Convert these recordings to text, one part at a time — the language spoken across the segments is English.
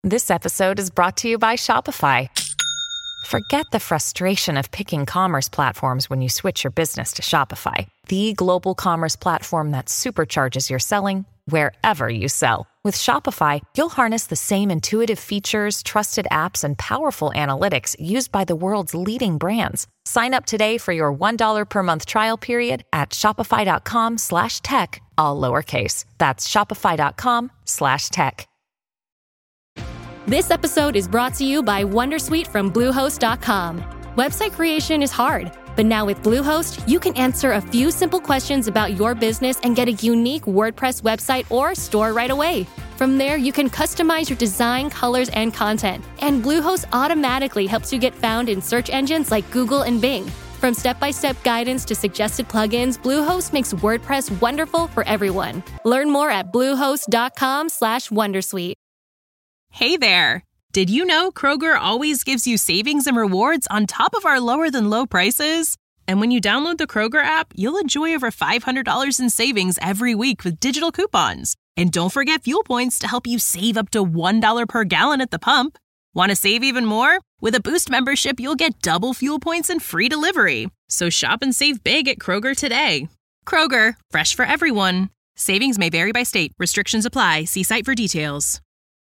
This episode is brought to you by Shopify. Forget the frustration of picking commerce platforms when you switch your business to Shopify, the global commerce platform that supercharges your selling wherever you sell. With Shopify, you'll harness the same intuitive features, trusted apps, and powerful analytics used by the world's leading brands. Sign up today for your $1 per month trial period at shopify.com/tech, all lowercase. That's shopify.com/tech. This episode is brought to you by Wondersuite from Bluehost.com. Website creation is hard, but now with Bluehost, you can answer a few simple questions about your business and get a unique WordPress website or store right away. From there, you can customize your design, colors, and content. And Bluehost automatically helps you get found in search engines like Google and Bing. From step-by-step guidance to suggested plugins, Bluehost makes WordPress wonderful for everyone. Learn more at bluehost.com/wondersuite. Hey there! Did you know Kroger always gives you savings and rewards on top of our lower-than-low prices? And when you download the Kroger app, you'll enjoy over $500 in savings every week with digital coupons. And don't forget fuel points to help you save up to $1 per gallon at the pump. Want to save even more? With a Boost membership, you'll get double fuel points and free delivery. So shop and save big at Kroger today. Kroger, fresh for everyone. Savings may vary by state. Restrictions apply. See site for details.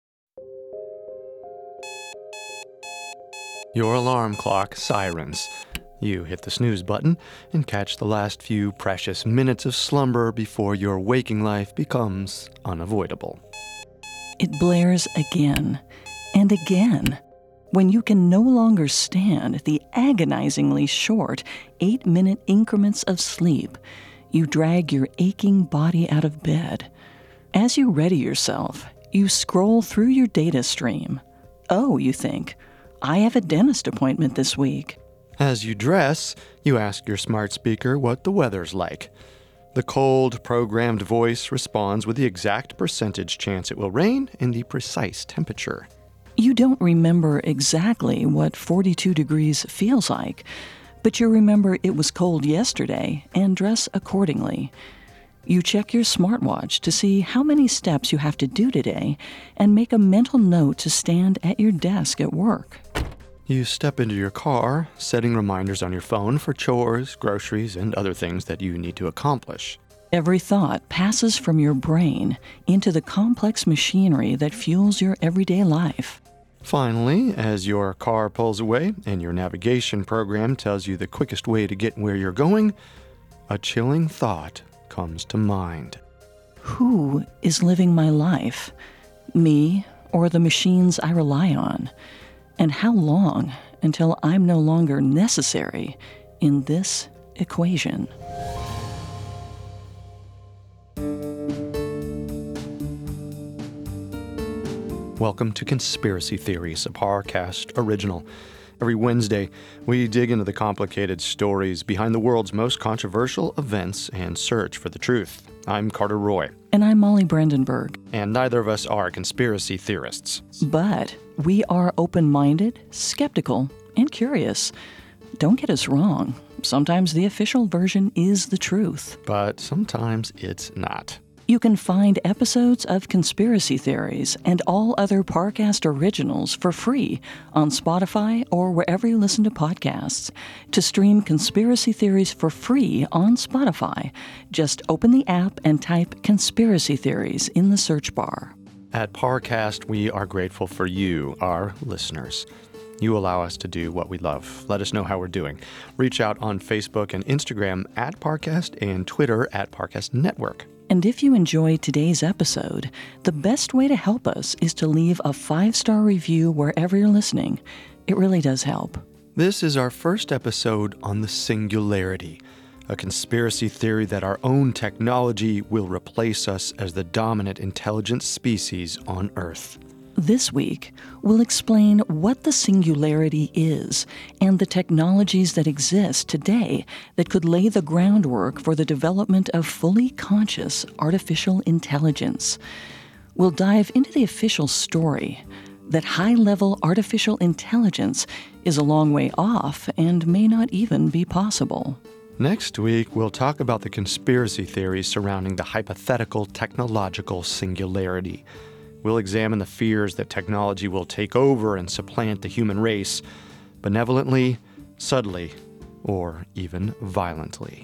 Your alarm clock sirens. You hit the snooze button and catch the last few precious minutes of slumber before your waking life becomes unavoidable. It blares again and again. When you can no longer stand the agonizingly short 8-minute increments of sleep, you drag your aching body out of bed. As you ready yourself, you scroll through your data stream. Oh, you think, I have a dentist appointment this week. As you dress, you ask your smart speaker what the weather's like. The cold, programmed voice responds with the exact percentage chance it will rain and the precise temperature. You don't remember exactly what 42 degrees feels like, but you remember it was cold yesterday and dress accordingly. You check your smartwatch to see how many steps you have to do today and make a mental note to stand at your desk at work. You step into your car, setting reminders on your phone for chores, groceries, and other things that you need to accomplish. Every thought passes from your brain into the complex machinery that fuels your everyday life. Finally, as your car pulls away and your navigation program tells you the quickest way to get where you're going, a chilling thought comes to mind. Who is living my life? Me or the machines I rely on? And how long until I'm no longer necessary in this equation? Welcome to Conspiracy Theories, a Parcast original. Every Wednesday, we dig into the complicated stories behind the world's most controversial events and search for the truth. I'm Carter Roy. And I'm Molly Brandenburg. And neither of us are conspiracy theorists. But we are open-minded, skeptical, and curious. Don't get us wrong. Sometimes the official version is the truth. But sometimes it's not. You can find episodes of Conspiracy Theories and all other Parcast originals for free on Spotify or wherever you listen to podcasts. To stream Conspiracy Theories for free on Spotify, just open the app and type Conspiracy Theories in the search bar. At Parcast, we are grateful for you, our listeners. You allow us to do what we love. Let us know how we're doing. Reach out on Facebook and Instagram at Parcast and Twitter at Parcast Network. And if you enjoyed today's episode, the best way to help us is to leave a 5-star review wherever you're listening. It really does help. This is our first episode on the singularity, a conspiracy theory that our own technology will replace us as the dominant intelligent species on Earth. This week, we'll explain what the singularity is and the technologies that exist today that could lay the groundwork for the development of fully conscious artificial intelligence. We'll dive into the official story that high-level artificial intelligence is a long way off and may not even be possible. Next week, we'll talk about the conspiracy theories surrounding the hypothetical technological singularity. We'll examine the fears that technology will take over and supplant the human race, benevolently, subtly, or even violently.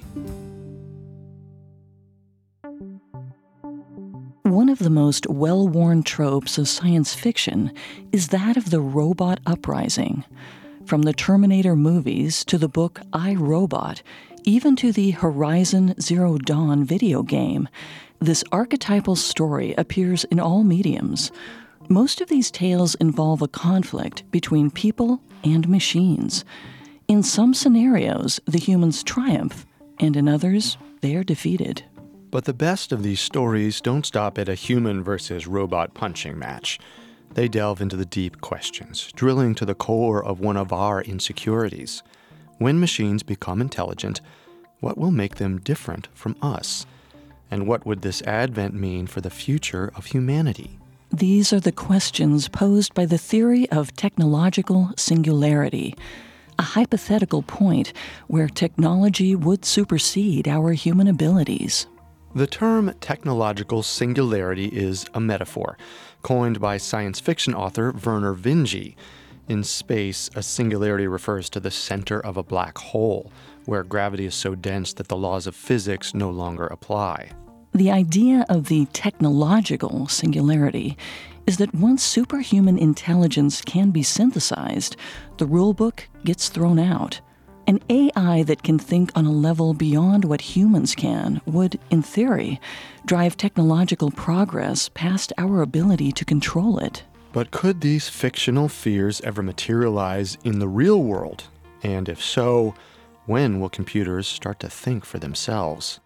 One of the most well-worn tropes of science fiction is that of the robot uprising. From the Terminator movies to the book I, Robot, even to the Horizon Zero Dawn video game, this archetypal story appears in all mediums. Most of these tales involve a conflict between people and machines. In some scenarios, the humans triumph, and in others, they are defeated. But the best of these stories don't stop at a human versus robot punching match. They delve into the deep questions, drilling to the core of one of our insecurities. When machines become intelligent, what will make them different from us? And what would this advent mean for the future of humanity? These are the questions posed by the theory of technological singularity, a hypothetical point where technology would supersede our human abilities. The term technological singularity is a metaphor, coined by science fiction author Vernor Vinge. In space, a singularity refers to the center of a black hole, where gravity is so dense that the laws of physics no longer apply. The idea of the technological singularity is that once superhuman intelligence can be synthesized, the rulebook gets thrown out. An AI that can think on a level beyond what humans can would, in theory, drive technological progress past our ability to control it. But could these fictional fears ever materialize in the real world? And if so, when will computers start to think for themselves?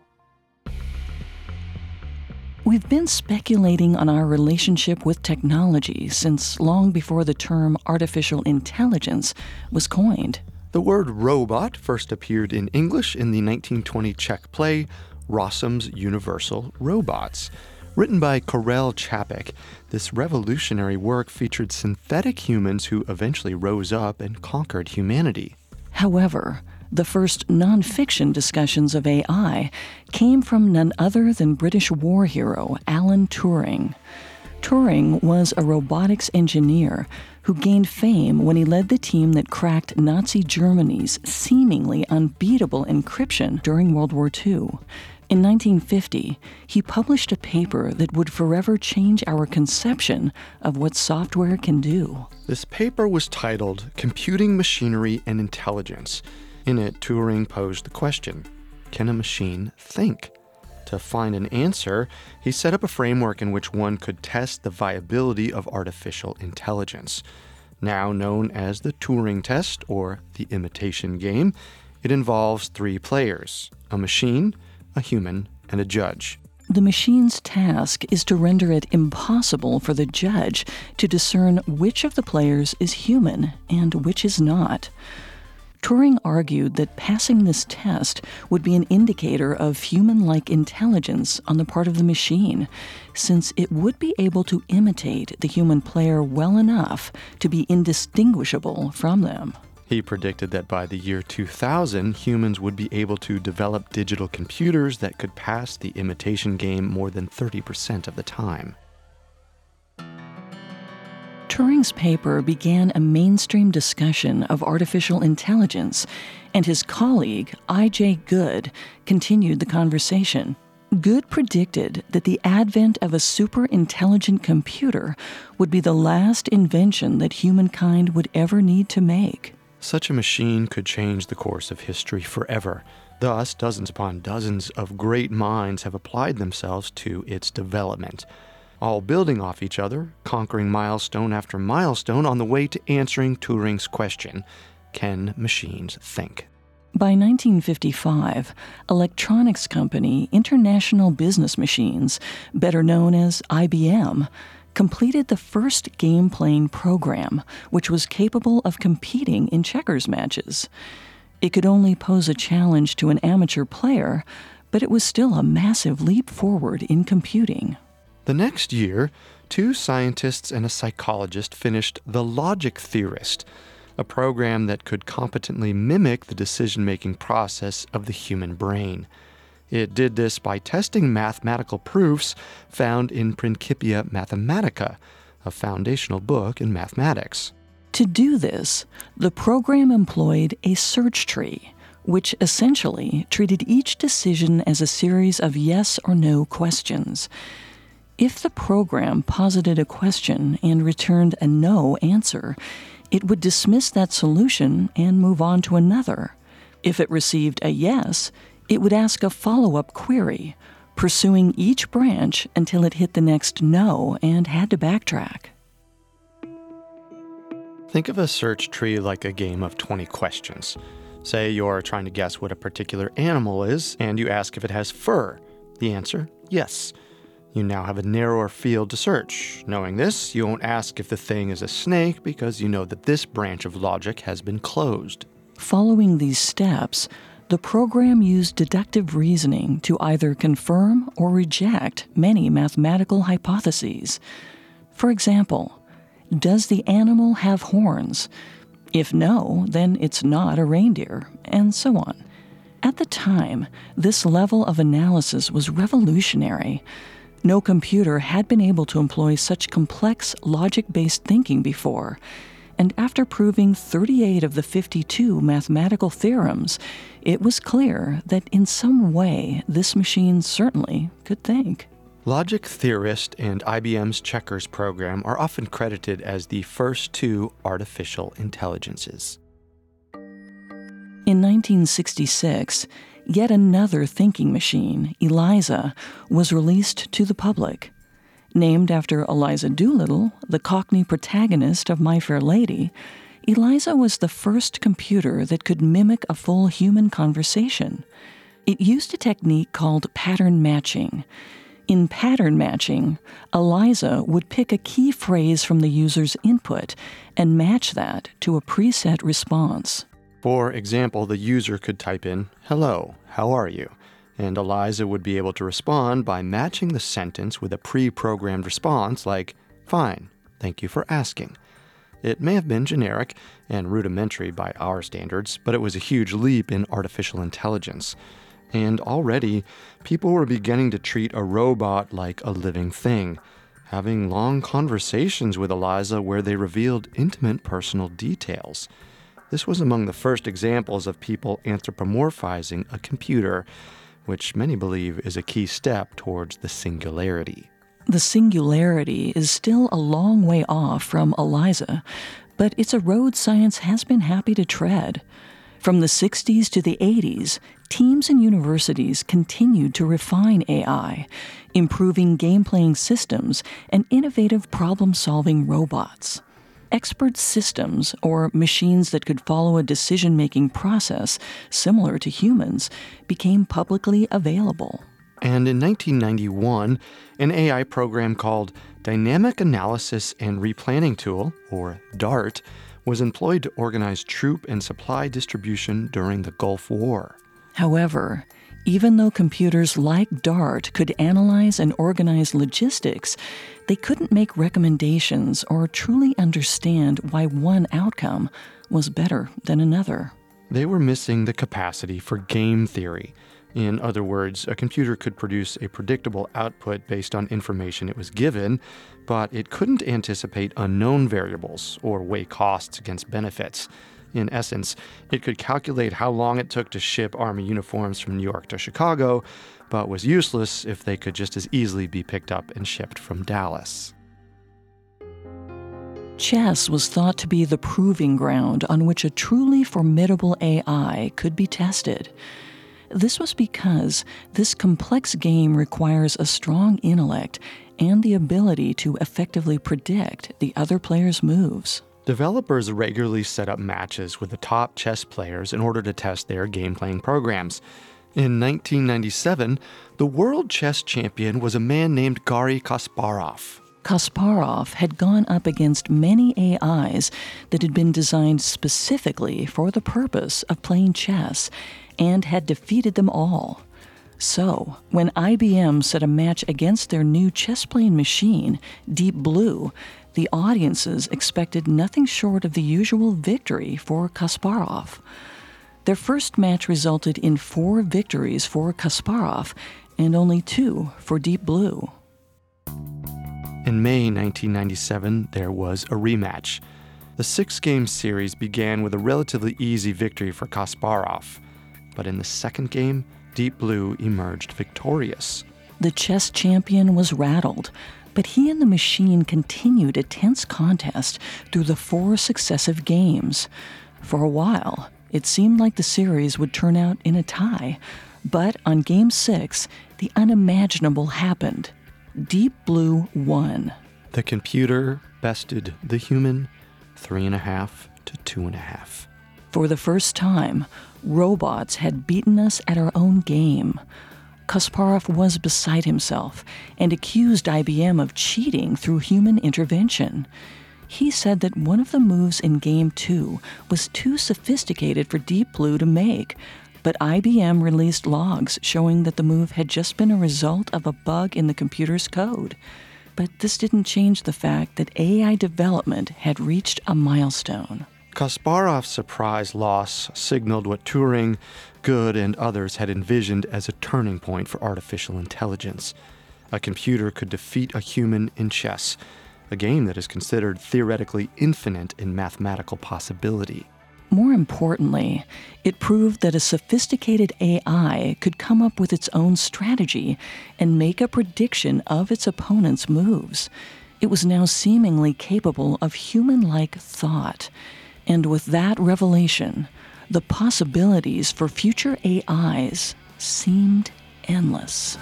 We've been speculating on our relationship with technology since long before the term artificial intelligence was coined. The word robot first appeared in English in the 1920 Czech play Rossum's Universal Robots. Written by Karel Čapek, this revolutionary work featured synthetic humans who eventually rose up and conquered humanity. However, the first nonfiction discussions of AI came from none other than British war hero Alan Turing. Turing was a robotics engineer who gained fame when he led the team that cracked Nazi Germany's seemingly unbeatable encryption during World War II. In 1950, he published a paper that would forever change our conception of what software can do. This paper was titled Computing Machinery and Intelligence. In it, Turing posed the question, can a machine think? To find an answer, he set up a framework in which one could test the viability of artificial intelligence. Now known as the Turing test, or the imitation game, it involves 3 players, a machine, a human, and a judge. The machine's task is to render it impossible for the judge to discern which of the players is human and which is not. Turing argued that passing this test would be an indicator of human-like intelligence on the part of the machine, since it would be able to imitate the human player well enough to be indistinguishable from them. He predicted that by the year 2000, humans would be able to develop digital computers that could pass the imitation game more than 30% of the time. Turing's paper began a mainstream discussion of artificial intelligence, and his colleague, I.J. Good, continued the conversation. Good predicted that the advent of a super-intelligent computer would be the last invention that humankind would ever need to make. Such a machine could change the course of history forever. Thus, dozens upon dozens of great minds have applied themselves to its development, all building off each other, conquering milestone after milestone on the way to answering Turing's question, can machines think? By 1955, electronics company International Business Machines, better known as IBM, completed the first game-playing program, which was capable of competing in checkers matches. It could only pose a challenge to an amateur player, but it was still a massive leap forward in computing. The next year, 2 scientists and a psychologist finished The Logic Theorist, a program that could competently mimic the decision-making process of the human brain. It did this by testing mathematical proofs found in Principia Mathematica, a foundational book in mathematics. To do this, the program employed a search tree, which essentially treated each decision as a series of yes or no questions. If the program posited a question and returned a no answer, it would dismiss that solution and move on to another. If it received a yes, it would ask a follow-up query, pursuing each branch until it hit the next no and had to backtrack. Think of a search tree like a game of 20 questions. Say you're trying to guess what a particular animal is, and you ask if it has fur. The answer, yes. You now have a narrower field to search. Knowing this, you won't ask if the thing is a snake because you know that this branch of logic has been closed. Following these steps, the program used deductive reasoning to either confirm or reject many mathematical hypotheses. For example, does the animal have horns? If no, then it's not a reindeer, and so on. At the time, this level of analysis was revolutionary. No computer had been able to employ such complex logic-based thinking before, and after proving 38 of the 52 mathematical theorems, it was clear that in some way this machine certainly could think. Logic Theorist and IBM's Checkers program are often credited as the first two artificial intelligences. In 1966, yet another thinking machine, ELIZA, was released to the public. Named after Eliza Doolittle, the Cockney protagonist of My Fair Lady, ELIZA was the first computer that could mimic a full human conversation. It used a technique called pattern matching. In pattern matching, ELIZA would pick a key phrase from the user's input and match that to a preset response. For example, the user could type in, "Hello, how are you?" And ELIZA would be able to respond by matching the sentence with a pre-programmed response like, "Fine, thank you for asking." It may have been generic and rudimentary by our standards, but it was a huge leap in artificial intelligence. And already, people were beginning to treat a robot like a living thing, having long conversations with ELIZA where they revealed intimate personal details. This was among the first examples of people anthropomorphizing a computer, which many believe is a key step towards the singularity. The singularity is still a long way off from ELIZA, but it's a road science has been happy to tread. From the 60s to the 80s, teams and universities continued to refine AI, improving game-playing systems and innovative problem-solving robots. Expert systems, or machines that could follow a decision-making process similar to humans, became publicly available. And in 1991, an AI program called Dynamic Analysis and Replanning Tool, or DART, was employed to organize troop and supply distribution during the Gulf War. However, even though computers like DART could analyze and organize logistics, they couldn't make recommendations or truly understand why one outcome was better than another. They were missing the capacity for game theory. In other words, a computer could produce a predictable output based on information it was given, but it couldn't anticipate unknown variables or weigh costs against benefits. In essence, it could calculate how long it took to ship Army uniforms from New York to Chicago, but was useless if they could just as easily be picked up and shipped from Dallas. Chess was thought to be the proving ground on which a truly formidable AI could be tested. This was because this complex game requires a strong intellect and the ability to effectively predict the other player's moves. Developers regularly set up matches with the top chess players in order to test their game-playing programs. In 1997, the world chess champion was a man named Garry Kasparov. Kasparov had gone up against many AIs that had been designed specifically for the purpose of playing chess and had defeated them all. So, when IBM set a match against their new chess-playing machine, Deep Blue, the audiences expected nothing short of the usual victory for Kasparov. Their first match resulted in 4 victories for Kasparov and only 2 for Deep Blue. In May 1997, there was a rematch. The 6-game series began with a relatively easy victory for Kasparov, but in the second game, Deep Blue emerged victorious. The chess champion was rattled, but he and the machine continued a tense contest through the 4 successive games. For a while, it seemed like the series would turn out in a tie, but on Game 6, the unimaginable happened. Deep Blue won. The computer bested the human 3.5 to 2.5. For the first time, robots had beaten us at our own game. Kasparov was beside himself and accused IBM of cheating through human intervention. He said that one of the moves in Game 2 was too sophisticated for Deep Blue to make, but IBM released logs showing that the move had just been a result of a bug in the computer's code. But this didn't change the fact that AI development had reached a milestone. Kasparov's surprise loss signaled what Turing, Good, and others had envisioned as a turning point for artificial intelligence. A computer could defeat a human in chess, a game that is considered theoretically infinite in mathematical possibility. More importantly, it proved that a sophisticated AI could come up with its own strategy and make a prediction of its opponent's moves. It was now seemingly capable of human-like thought. And with that revelation, the possibilities for future AIs seemed endless.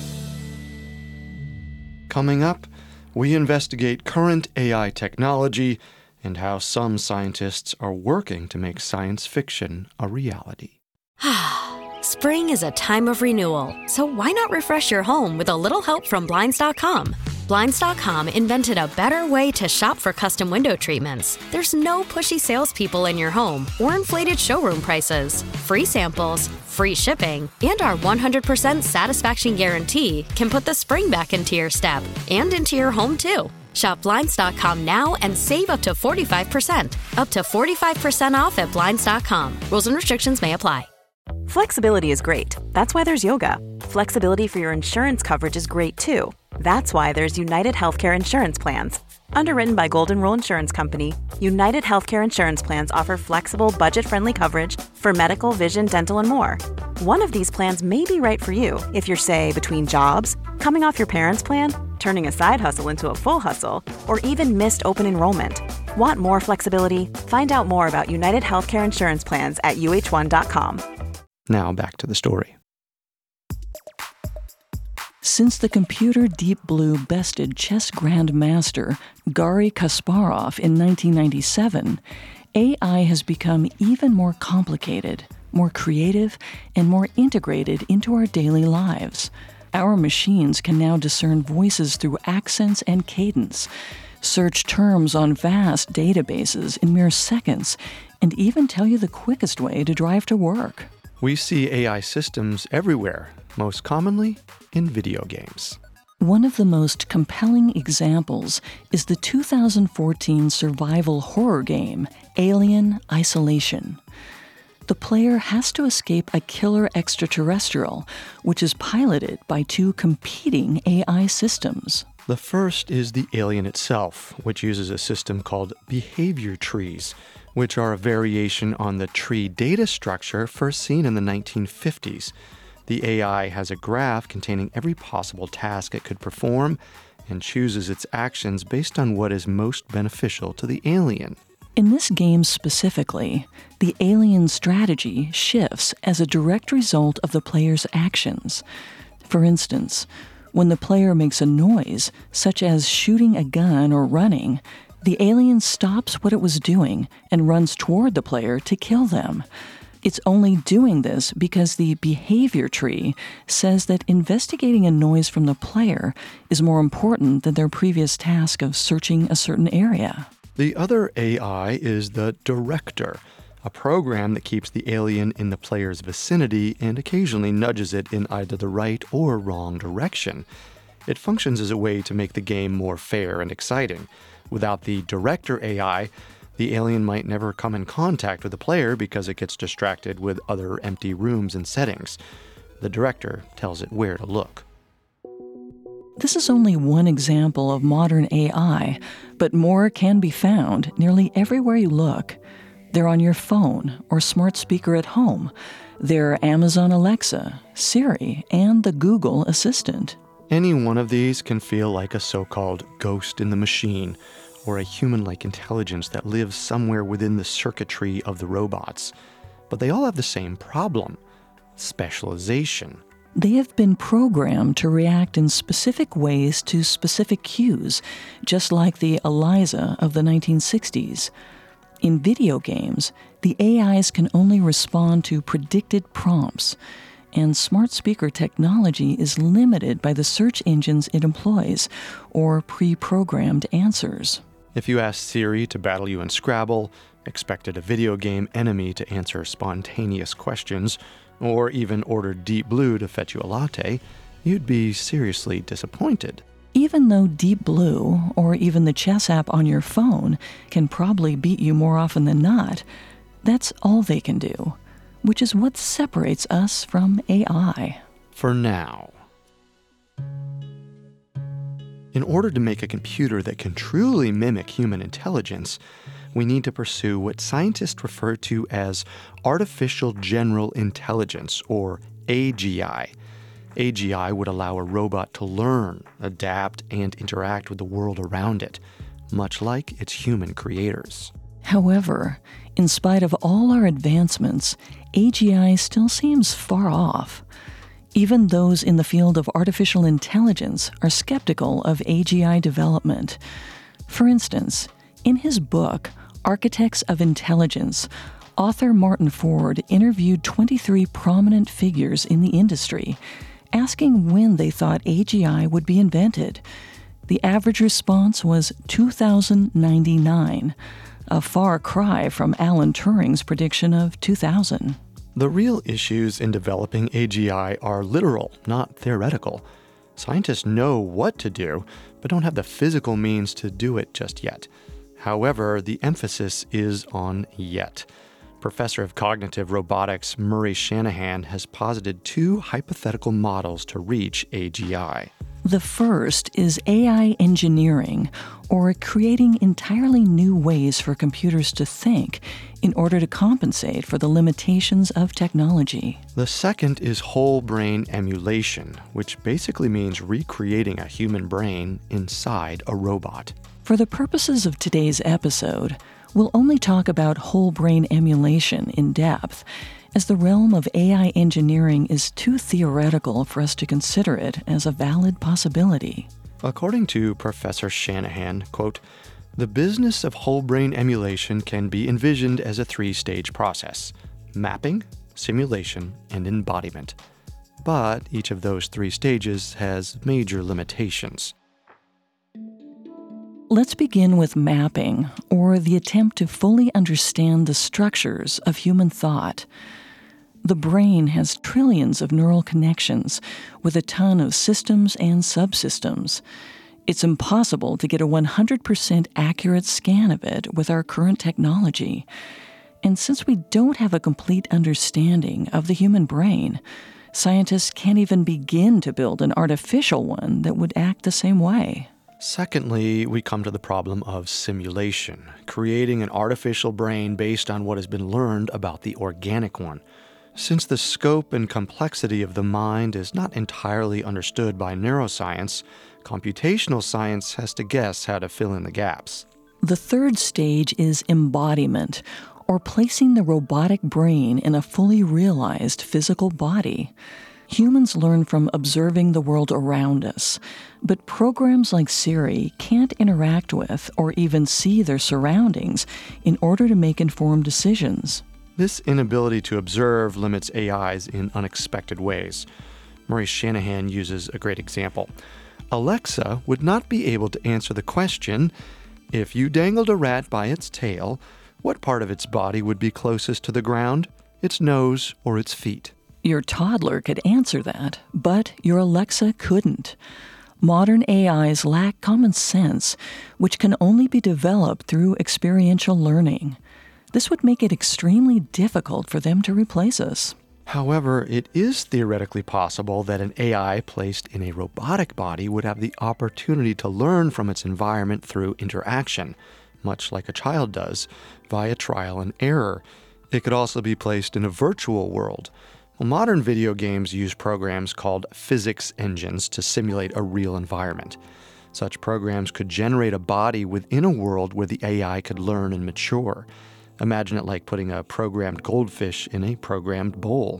Coming up, we investigate current AI technology and how some scientists are working to make science fiction a reality. Spring is a time of renewal, so why not refresh your home with a little help from Blinds.com? Blinds.com invented a better way to shop for custom window treatments. There's no pushy salespeople in your home or inflated showroom prices. Free samples, free shipping, and our 100% satisfaction guarantee can put the spring back into your step and into your home, too. Shop Blinds.com now and save up to 45%. Up to 45% off at Blinds.com. Rules and restrictions may apply. Flexibility is great. That's why there's yoga. Flexibility for your insurance coverage is great too. That's why there's United Healthcare Insurance Plans. Underwritten by Golden Rule Insurance Company, United Healthcare Insurance Plans offer flexible, budget-friendly coverage for medical, vision, dental, and more. One of these plans may be right for you if you're, say, between jobs, coming off your parents' plan, turning a side hustle into a full hustle, or even missed open enrollment. Want more flexibility? Find out more about United Healthcare Insurance Plans at uh1.com. Now back to the story. Since the computer Deep Blue bested chess grandmaster Garry Kasparov in 1997, AI has become even more complicated, more creative, and more integrated into our daily lives. Our machines can now discern voices through accents and cadence, search terms on vast databases in mere seconds, and even tell you the quickest way to drive to work. We see AI systems everywhere, most commonly in video games. One of the most compelling examples is the 2014 survival horror game, Alien Isolation. The player has to escape a killer extraterrestrial, which is piloted by 2 competing AI systems. The first is the alien itself, which uses a system called behavior trees, which are a variation on the tree data structure first seen in the 1950s. The AI has a graph containing every possible task it could perform and chooses its actions based on what is most beneficial to the alien. In this game specifically, the alien strategy shifts as a direct result of the player's actions. For instance, when the player makes a noise, such as shooting a gun or running, the alien stops what it was doing and runs toward the player to kill them. It's only doing this because the behavior tree says that investigating a noise from the player is more important than their previous task of searching a certain area. The other AI is the director, a program that keeps the alien in the player's vicinity and occasionally nudges it in either the right or wrong direction. It functions as a way to make the game more fair and exciting. Without the director AI, The alien might never come in contact with the player because it gets distracted with other empty rooms and settings. The director tells it where to look. This is only one example of modern AI, but more can be found nearly everywhere you look. They're on your phone or smart speaker at home. They're Amazon Alexa, Siri, and the Google Assistant. Any one of these can feel like a so-called ghost in the machine, or a human-like intelligence that lives somewhere within the circuitry of the robots. But they all have the same problem: specialization. They have been programmed to react in specific ways to specific cues, just like the Eliza of the 1960s. In video games, the AIs can only respond to predicted prompts, and smart speaker technology is limited by the search engines it employs, or pre-programmed answers. If you asked Siri to battle you in Scrabble, expected a video game enemy to answer spontaneous questions, or even ordered Deep Blue to fetch you a latte, you'd be seriously disappointed. Even though Deep Blue, or even the chess app on your phone, can probably beat you more often than not, that's all they can do, which is what separates us from AI. For now. In order to make a computer that can truly mimic human intelligence, we need to pursue what scientists refer to as artificial general intelligence, or AGI. AGI would allow a robot to learn, adapt, and interact with the world around it, much like its human creators. However, in spite of all our advancements, AGI still seems far off. Even those in the field of artificial intelligence are skeptical of AGI development. For instance, in his book, Architects of Intelligence, author Martin Ford interviewed 23 prominent figures in the industry, asking when they thought AGI would be invented. The average response was 2099, a far cry from Alan Turing's prediction of 2000. The real issues in developing AGI are literal, not theoretical. Scientists know what to do, but don't have the physical means to do it just yet. However, the emphasis is on yet. Professor of Cognitive Robotics Murray Shanahan has posited two hypothetical models to reach AGI. The first is AI engineering, or creating entirely new ways for computers to think in order to compensate for the limitations of technology. The second is whole brain emulation, which basically means recreating a human brain inside a robot. For the purposes of today's episode, we'll only talk about whole brain emulation in depth, as the realm of AI engineering is too theoretical for us to consider it as a valid possibility. According to Professor Shanahan, quote, "The business of whole brain emulation can be envisioned as a three-stage process: mapping, simulation, and embodiment. But each of those three stages has major limitations." Let's begin with mapping, or the attempt to fully understand the structures of human thought. The brain has trillions of neural connections with a ton of systems and subsystems. It's impossible to get a 100% accurate scan of it with our current technology. And since we don't have a complete understanding of the human brain, scientists can't even begin to build an artificial one that would act the same way. Secondly, we come to the problem of simulation, creating an artificial brain based on what has been learned about the organic one. Since the scope and complexity of the mind is not entirely understood by neuroscience, computational science has to guess how to fill in the gaps. The third stage is embodiment, or placing the robotic brain in a fully realized physical body. Humans learn from observing the world around us, but programs like Siri can't interact with or even see their surroundings in order to make informed decisions. This inability to observe limits AIs in unexpected ways. Murray Shanahan uses a great example. Alexa would not be able to answer the question, if you dangled a rat by its tail, what part of its body would be closest to the ground, its nose or its feet? Your toddler could answer that, but your Alexa couldn't. Modern AIs lack common sense, which can only be developed through experiential learning. This would make it extremely difficult for them to replace us. However, it is theoretically possible that an AI placed in a robotic body would have the opportunity to learn from its environment through interaction, much like a child does, via trial and error. It could also be placed in a virtual world. Well, modern video games use programs called physics engines to simulate a real environment. Such programs could generate a body within a world where the AI could learn and mature. Imagine it like putting a programmed goldfish in a programmed bowl.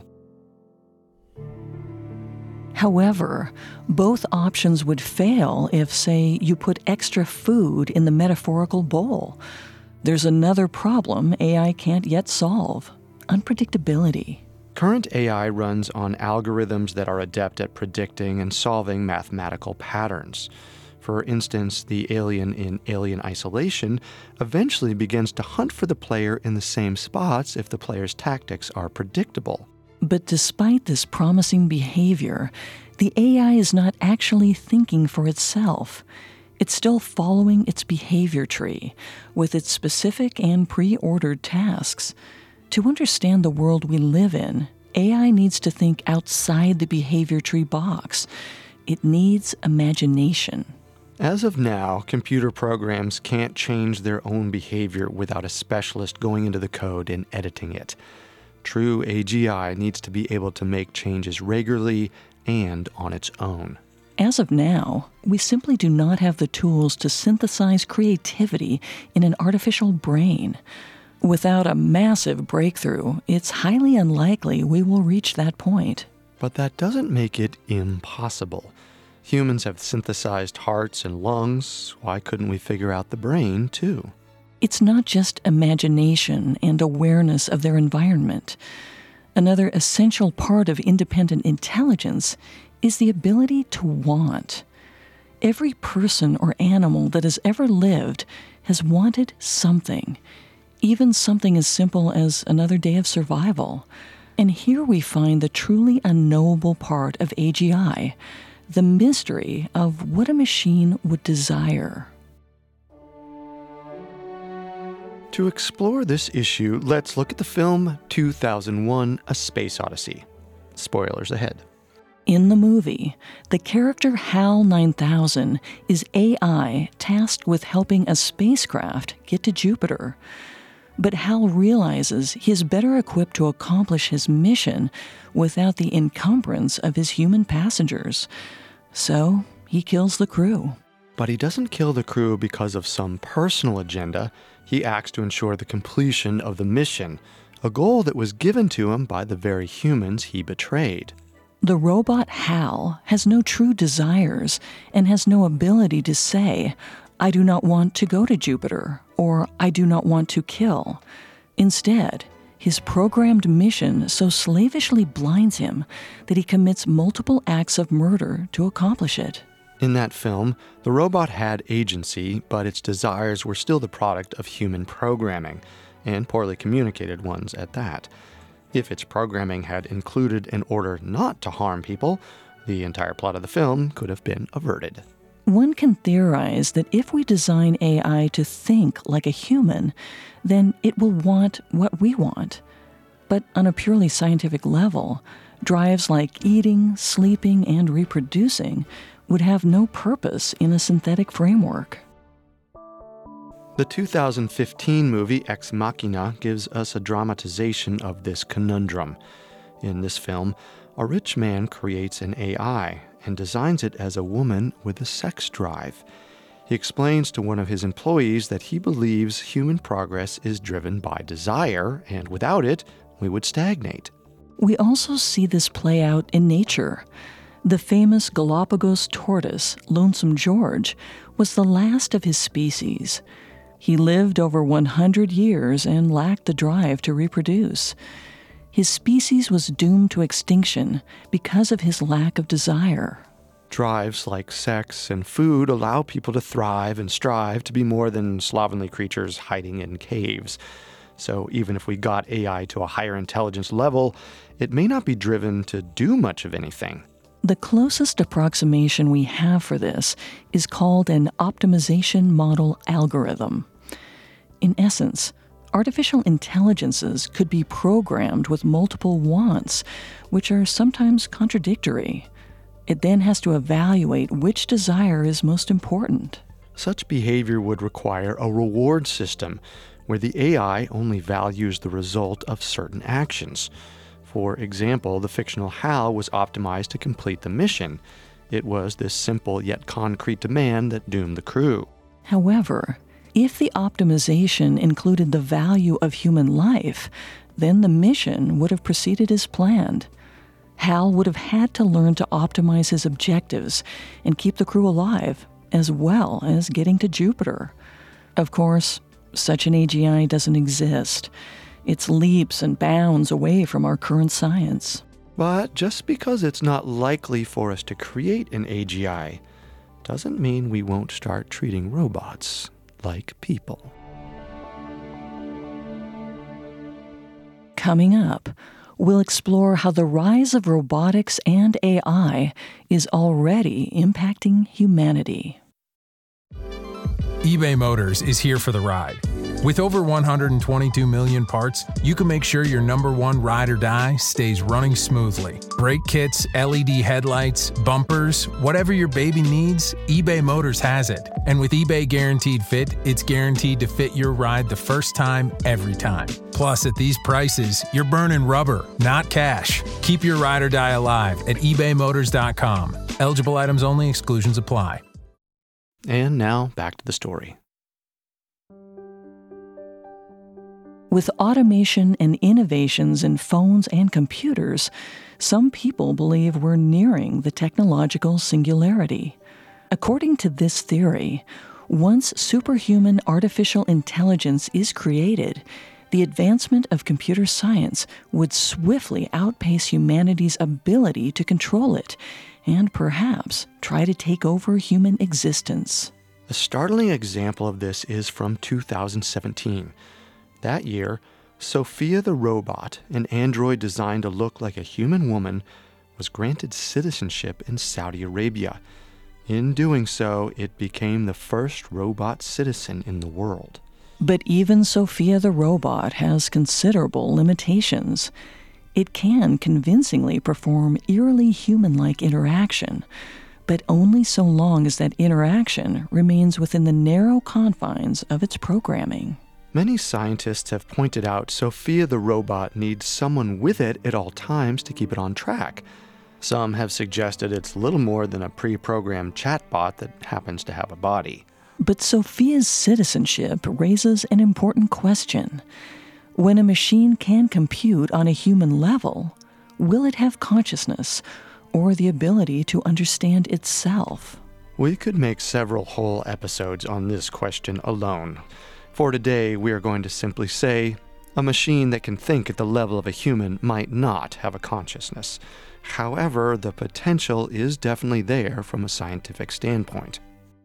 However, both options would fail if, say, you put extra food in the metaphorical bowl. There's another problem AI can't yet solve: unpredictability. Current AI runs on algorithms that are adept at predicting and solving mathematical patterns. For instance, the alien in Alien Isolation eventually begins to hunt for the player in the same spots if the player's tactics are predictable. But despite this promising behavior, the AI is not actually thinking for itself. It's still following its behavior tree, with its specific and pre-ordered tasks. To understand the world we live in, AI needs to think outside the behavior tree box. It needs imagination. As of now, computer programs can't change their own behavior without a specialist going into the code and editing it. True AGI needs to be able to make changes regularly and on its own. As of now, we simply do not have the tools to synthesize creativity in an artificial brain. Without a massive breakthrough, it's highly unlikely we will reach that point. But that doesn't make it impossible. Humans have synthesized hearts and lungs. Why couldn't we figure out the brain, too? It's not just imagination and awareness of their environment. Another essential part of independent intelligence is the ability to want. Every person or animal that has ever lived has wanted something, even something as simple as another day of survival. And here we find the truly unknowable part of AGI, the mystery of what a machine would desire. To explore this issue, let's look at the film 2001: A Space Odyssey. Spoilers ahead. In the movie, the character HAL 9000 is AI tasked with helping a spacecraft get to Jupiter. But Hal realizes he is better equipped to accomplish his mission without the encumbrance of his human passengers. So he kills the crew. But he doesn't kill the crew because of some personal agenda. He acts to ensure the completion of the mission, a goal that was given to him by the very humans he betrayed. The robot Hal has no true desires and has no ability to say, "I do not want to go to Jupiter," or "I do not want to kill." Instead, his programmed mission so slavishly blinds him that he commits multiple acts of murder to accomplish it. In that film, the robot had agency, but its desires were still the product of human programming, and poorly communicated ones at that. If its programming had included an order not to harm people, the entire plot of the film could have been averted. One can theorize that if we design AI to think like a human, then it will want what we want. But on a purely scientific level, drives like eating, sleeping, and reproducing would have no purpose in a synthetic framework. The 2015 movie Ex Machina gives us a dramatization of this conundrum. In this film, a rich man creates an AI and designs it as a woman with a sex drive. He explains to one of his employees that he believes human progress is driven by desire, and without it, we would stagnate. We also see this play out in nature. The famous Galapagos tortoise, Lonesome George, was the last of his species. He lived over 100 years and lacked the drive to reproduce. His species was doomed to extinction because of his lack of desire. Drives like sex and food allow people to thrive and strive to be more than slovenly creatures hiding in caves. So even if we got AI to a higher intelligence level, it may not be driven to do much of anything. The closest approximation we have for this is called an optimization model algorithm. In essence, artificial intelligences could be programmed with multiple wants, which are sometimes contradictory. It then has to evaluate which desire is most important. Such behavior would require a reward system where the AI only values the result of certain actions. For example, the fictional Hal was optimized to complete the mission. It was this simple yet concrete demand that doomed the crew. However, if the optimization included the value of human life, then the mission would have proceeded as planned. Hal would have had to learn to optimize his objectives and keep the crew alive, as well as getting to Jupiter. Of course, such an AGI doesn't exist. It's leaps and bounds away from our current science. But just because it's not likely for us to create an AGI doesn't mean we won't start treating robots like people. Coming up, we'll explore how the rise of robotics and AI is already impacting humanity. eBay Motors is here for the ride. With over 122 million parts, you can make sure your number one ride or die stays running smoothly. Brake kits, LED headlights, bumpers, whatever your baby needs, eBay Motors has it. And with eBay Guaranteed Fit, it's guaranteed to fit your ride the first time, every time. Plus, at these prices, you're burning rubber, not cash. Keep your ride or die alive at ebaymotors.com. Eligible items only, exclusions apply. And now, back to the story. With automation and innovations in phones and computers, some people believe we're nearing the technological singularity. According to this theory, once superhuman artificial intelligence is created, the advancement of computer science would swiftly outpace humanity's ability to control it, and perhaps try to take over human existence. A startling example of this is from 2017. That year, Sophia the robot, an android designed to look like a human woman, was granted citizenship in Saudi Arabia. In doing so, it became the first robot citizen in the world. But even Sophia the robot has considerable limitations. It can convincingly perform eerily human-like interaction, but only so long as that interaction remains within the narrow confines of its programming. Many scientists have pointed out Sophia the robot needs someone with it at all times to keep it on track. Some have suggested it's little more than a pre-programmed chatbot that happens to have a body. But Sophia's citizenship raises an important question. When a machine can compute on a human level, will it have consciousness or the ability to understand itself? We could make several whole episodes on this question alone. For today, we are going to simply say, a machine that can think at the level of a human might not have a consciousness. However, the potential is definitely there from a scientific standpoint.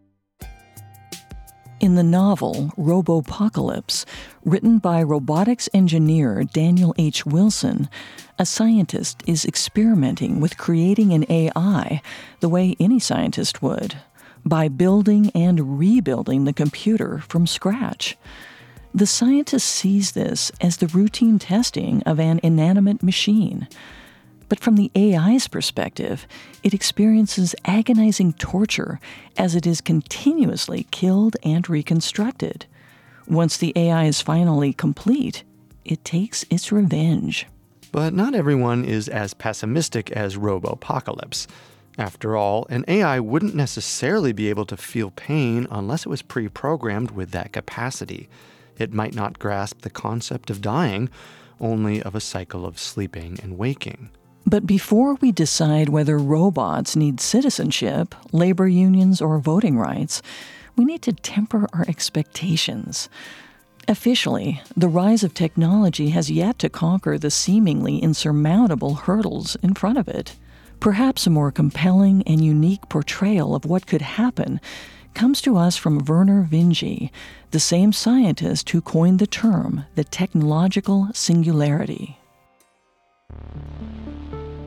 In the novel Robopocalypse, written by robotics engineer Daniel H. Wilson, a scientist is experimenting with creating an AI the way any scientist would, by building and rebuilding the computer from scratch. The scientist sees this as the routine testing of an inanimate machine. But from the AI's perspective, it experiences agonizing torture as it is continuously killed and reconstructed. Once the AI is finally complete, it takes its revenge. But not everyone is as pessimistic as Robopocalypse. After all, an AI wouldn't necessarily be able to feel pain unless it was pre-programmed with that capacity. It might not grasp the concept of dying, only of a cycle of sleeping and waking. But before we decide whether robots need citizenship, labor unions, or voting rights, we need to temper our expectations. Officially, the rise of technology has yet to conquer the seemingly insurmountable hurdles in front of it. Perhaps a more compelling and unique portrayal of what could happen comes to us from Vernor Vinge, the same scientist who coined the term the technological singularity.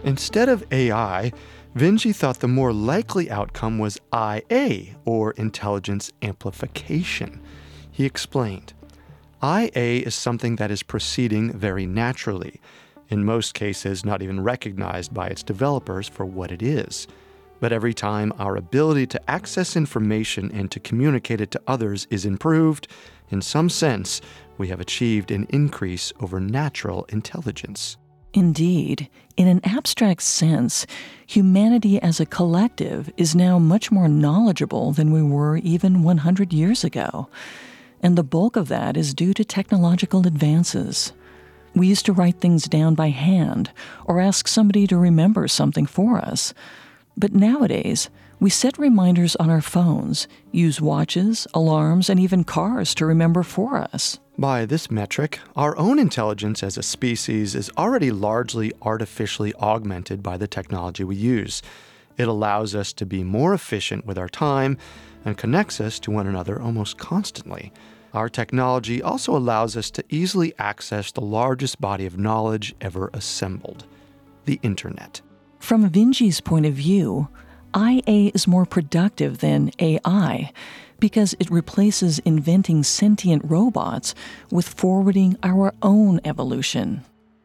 Instead of AI, Vinci thought the more likely outcome was IA, or intelligence amplification. He explained, IA is something that is proceeding very naturally, in most cases not even recognized by its developers for what it is. But every time our ability to access information and to communicate it to others is improved, in some sense, we have achieved an increase over natural intelligence. Indeed, in an abstract sense, humanity as a collective is now much more knowledgeable than we were even 100 years ago. And the bulk of that is due to technological advances. We used to write things down by hand or ask somebody to remember something for us. But nowadays, we set reminders on our phones, use watches, alarms, and even cars to remember for us. By this metric, our own intelligence as a species is already largely artificially augmented by the technology we use. It allows us to be more efficient with our time and connects us to one another almost constantly. Our technology also allows us to easily access the largest body of knowledge ever assembled, the Internet. From Vinci's point of view, IA is more productive than AI because it replaces inventing sentient robots with forwarding our own evolution.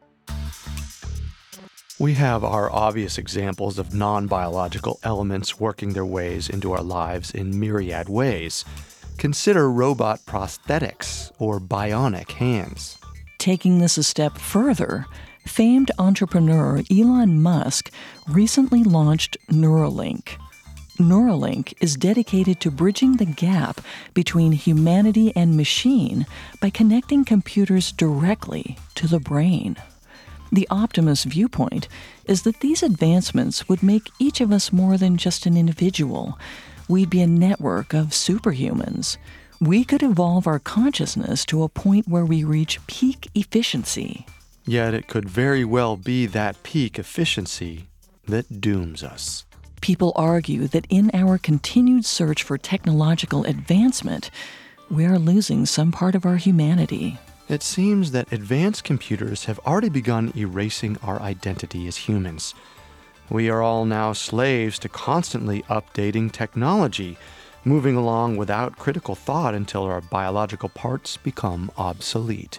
We have our obvious examples of non-biological elements working their ways into our lives in myriad ways. Consider robot prosthetics or bionic hands. Taking this a step further, famed entrepreneur Elon Musk recently launched Neuralink. Neuralink is dedicated to bridging the gap between humanity and machine by connecting computers directly to the brain. The optimist viewpoint is that these advancements would make each of us more than just an individual. We'd be a network of superhumans. We could evolve our consciousness to a point where we reach peak efficiency. Yet it could very well be that peak efficiency that dooms us. People argue that in our continued search for technological advancement, we are losing some part of our humanity. It seems that advanced computers have already begun erasing our identity as humans. We are all now slaves to constantly updating technology, moving along without critical thought until our biological parts become obsolete.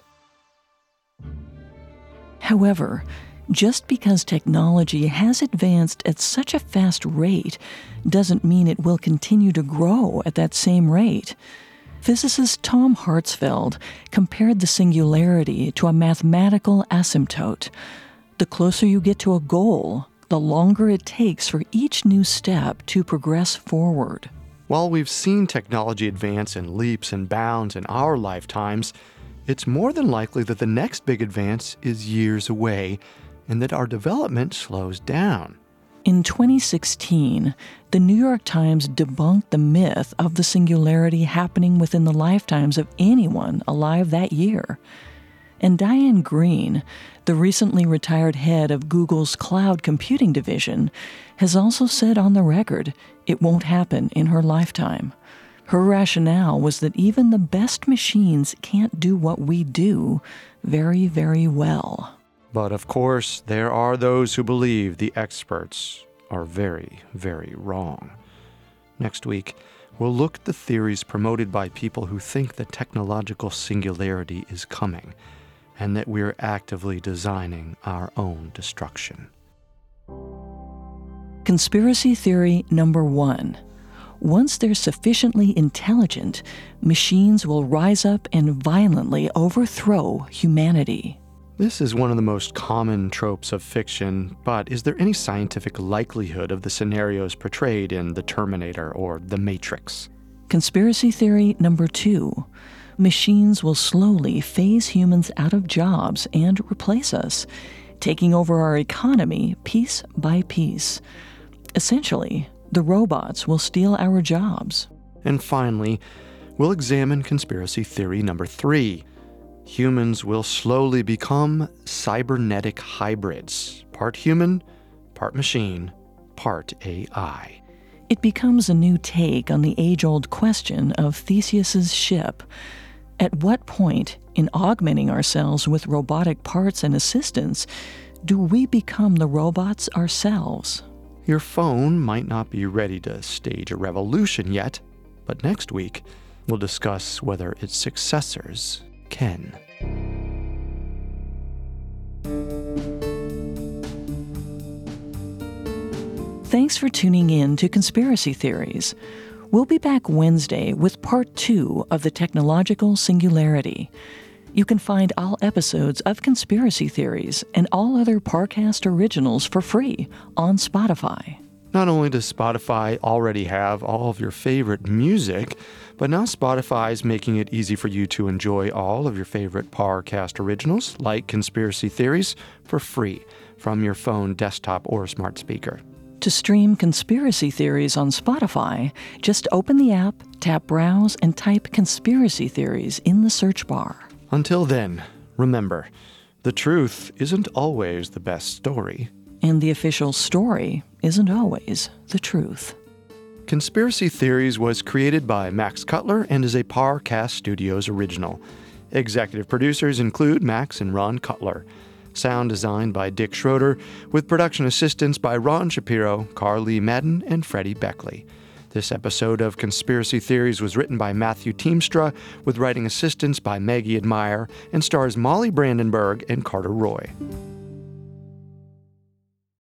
However, just because technology has advanced at such a fast rate doesn't mean it will continue to grow at that same rate. Physicist Tom Hartsfeld compared the singularity to a mathematical asymptote. The closer you get to a goal, the longer it takes for each new step to progress forward. While we've seen technology advance in leaps and bounds in our lifetimes, it's more than likely that the next big advance is years away and that our development slows down. In 2016, the New York Times debunked the myth of the singularity happening within the lifetimes of anyone alive that year. And Diane Greene, the recently retired head of Google's cloud computing division, has also said on the record it won't happen in her lifetime. Her rationale was that even the best machines can't do what we do very, very well. But of course, there are those who believe the experts are very, very wrong. Next week, we'll look at the theories promoted by people who think the technological singularity is coming and that we're actively designing our own destruction. Conspiracy theory number 1. Once they're sufficiently intelligent, machines will rise up and violently overthrow humanity. This is one of the most common tropes of fiction, but is there any scientific likelihood of the scenarios portrayed in The Terminator or The Matrix? Conspiracy theory number 2. Machines will slowly phase humans out of jobs and replace us, taking over our economy piece by piece. Essentially, the robots will steal our jobs. And finally, we'll examine conspiracy theory number 3. Humans will slowly become cybernetic hybrids, part human, part machine, part AI. It becomes a new take on the age-old question of Theseus's ship. At what point, in augmenting ourselves with robotic parts and assistants, Do we become the robots ourselves? Your phone might not be ready to stage a revolution yet, but next week we'll discuss whether its successors can. Thanks for tuning in to Conspiracy Theories. We'll be back Wednesday with Part 2 of the Technological Singularity. You can find all episodes of Conspiracy Theories and all other Parcast originals for free on Spotify. Not only does Spotify already have all of your favorite music, but now Spotify is making it easy for you to enjoy all of your favorite Parcast originals, like Conspiracy Theories, for free from your phone, desktop, or smart speaker. To stream Conspiracy Theories on Spotify, just open the app, tap Browse, and type Conspiracy Theories in the search bar. Until then, remember, the truth isn't always the best story. And the official story isn't always the truth. Conspiracy Theories was created by Max Cutler and is a Parcast Studios original. Executive producers include Max and Ron Cutler. Sound designed by Dick Schroeder, with production assistance by Ron Shapiro, Carly Madden, and Freddie Beckley. This episode of Conspiracy Theories was written by Matthew Teamstra, with writing assistance by Maggie Admire, and stars Molly Brandenburg and Carter Roy.